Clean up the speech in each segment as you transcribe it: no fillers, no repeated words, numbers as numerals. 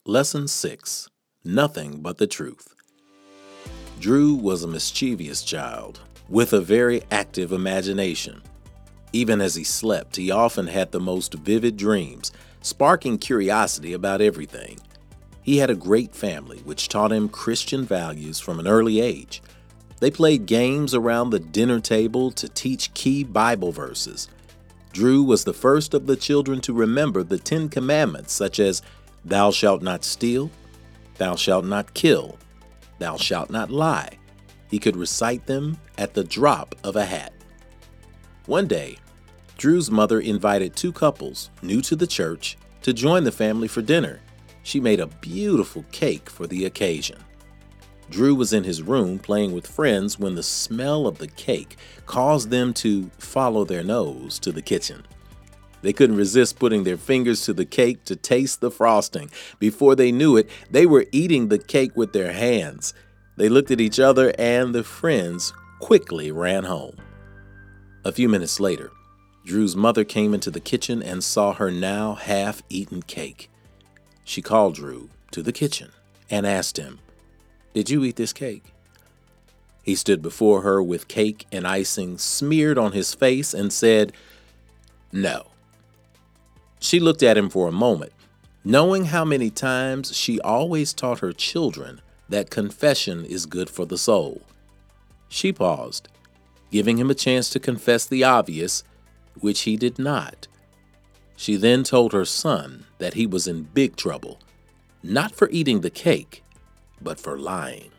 Lesson 6. Nothing but the truth. Drew was a mischievous child with a very active imagination. Even as he slept, he often had the most vivid dreams, sparking curiosity about everything. He had a great family which taught him Christian values from an early age. They played games around the dinner table to teach key Bible verses. Drew was the first of the children to remember the 10 Commandments, such as "Thou shalt not steal," "Thou shalt not kill," "Thou shalt not lie." He could recite them at the drop of a hat. One day, Drew's mother invited 2 couples, new to the church, to join the family for dinner. She made a beautiful cake for the occasion. Drew was in his room playing with friends when the smell of the cake caused them to follow their nose to the kitchen. They couldn't resist putting their fingers to the cake to taste the frosting. Before they knew it, they were eating the cake with their hands. They looked at each other and the friends quickly ran home. A few minutes later, Drew's mother came into the kitchen and saw her now half-eaten cake. She called Drew to the kitchen and asked him, "Did you eat this cake?" He stood before her with cake and icing smeared on his face and said, "No." She looked at him for a moment, knowing how many times she always taught her children that confession is good for the soul. She paused, giving him a chance to confess the obvious, which he did not. She then told her son that he was in big trouble, not for eating the cake, but for lying.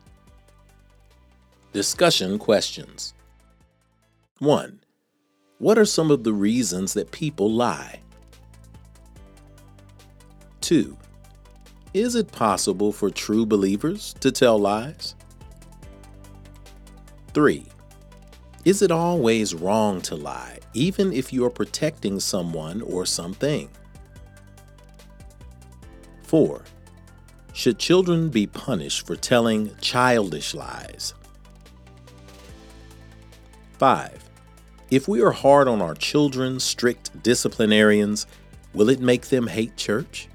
Discussion questions. 1. What are some of the reasons that people lie? 2. Is it possible for true believers to tell lies? 3. Is it always wrong to lie, even if you are protecting someone or something? 4. Should children be punished for telling childish lies? 5. If we are hard on our children, strict disciplinarians, will it make them hate church?